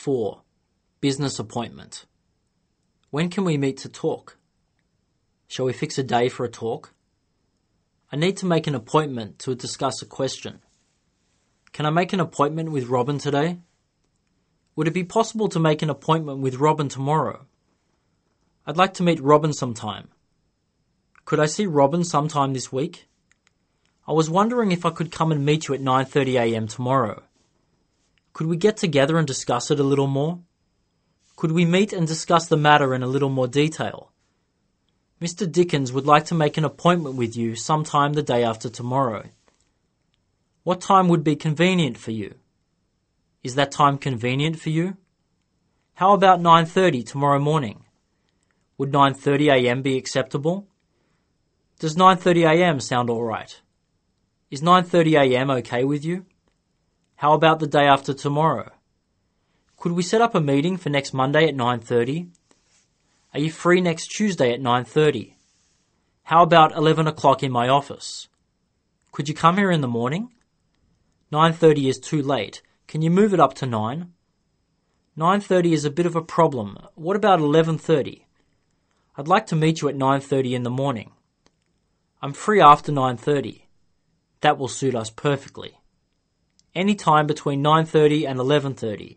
4. Business appointment. When can we meet to talk? Shall we fix a day for a talk? I need to make an appointment to discuss a question. Can I make an appointment with Robin today? Would it be possible to make an appointment with Robin tomorrow? I'd like to meet Robin sometime. Could I see Robin sometime this week? I was wondering if I could come and meet you at 9:30 a.m. tomorrow. Could we get together and discuss it a little more? Could we meet and discuss the matter in a little more detail? Mr. Dickens would like to make an appointment with you sometime the day after tomorrow. What time would be convenient for you? Is that time convenient for you? How about 9:30 tomorrow morning? Would 9:30 a.m. be acceptable? Does 9:30 a.m. sound all right? Is 9:30 a.m. okay with you? How about the day after tomorrow? Could we set up a meeting for next Monday at 9:30? Are you free next Tuesday at 9:30? How about 11 o'clock in my office? Could you come here in the morning? 9:30 is too late. Can you move it up to 9? 9:30 is a bit of a problem. What about 11:30? I'd like to meet you at 9:30 in the morning. I'm free after 9:30. That will suit us perfectly. Any time between 9:30 and 11:30.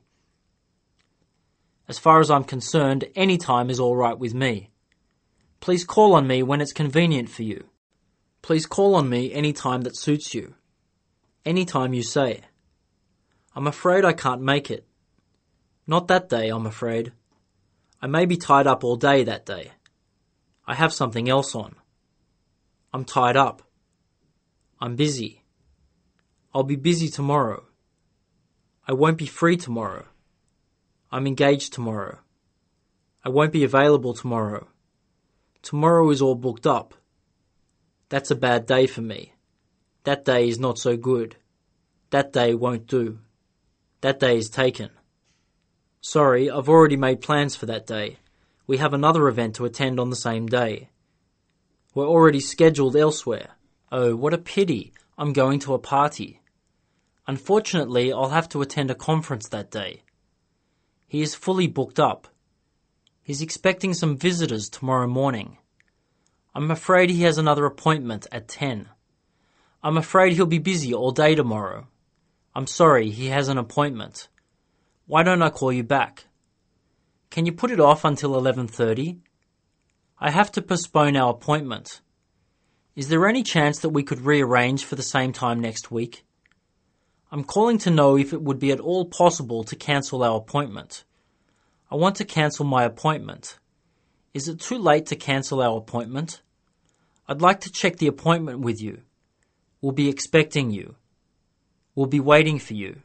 As far as I'm concerned, any time is all right with me. Please call on me when it's convenient for you. Please call on me any time that suits you. Any time you say. I'm afraid I can't make it. Not that day, I'm afraid. I may be tied up all day that day. I have something else on. I'm tied up. I'm busy. I'll be busy tomorrow. I won't be free tomorrow. I'm engaged tomorrow. I won't be available tomorrow. Tomorrow is all booked up. That's a bad day for me. That day is not so good. That day won't do. That day is taken. Sorry, I've already made plans for that day. We have another event to attend on the same day. We're already scheduled elsewhere. Oh, what a pity. I'm going to a party. Unfortunately, I'll have to attend a conference that day. He is fully booked up. He's expecting some visitors tomorrow morning. I'm afraid he has another appointment at 10. I'm afraid he'll be busy all day tomorrow. I'm sorry, he has an appointment. Why don't I call you back? Can you put it off until 11:30? I have to postpone our appointment. Is there any chance that we could rearrange for the same time next week? I'm calling to know if it would be at all possible to cancel our appointment. I want to cancel my appointment. Is it too late to cancel our appointment? I'd like to check the appointment with you. We'll be expecting you. We'll be waiting for you.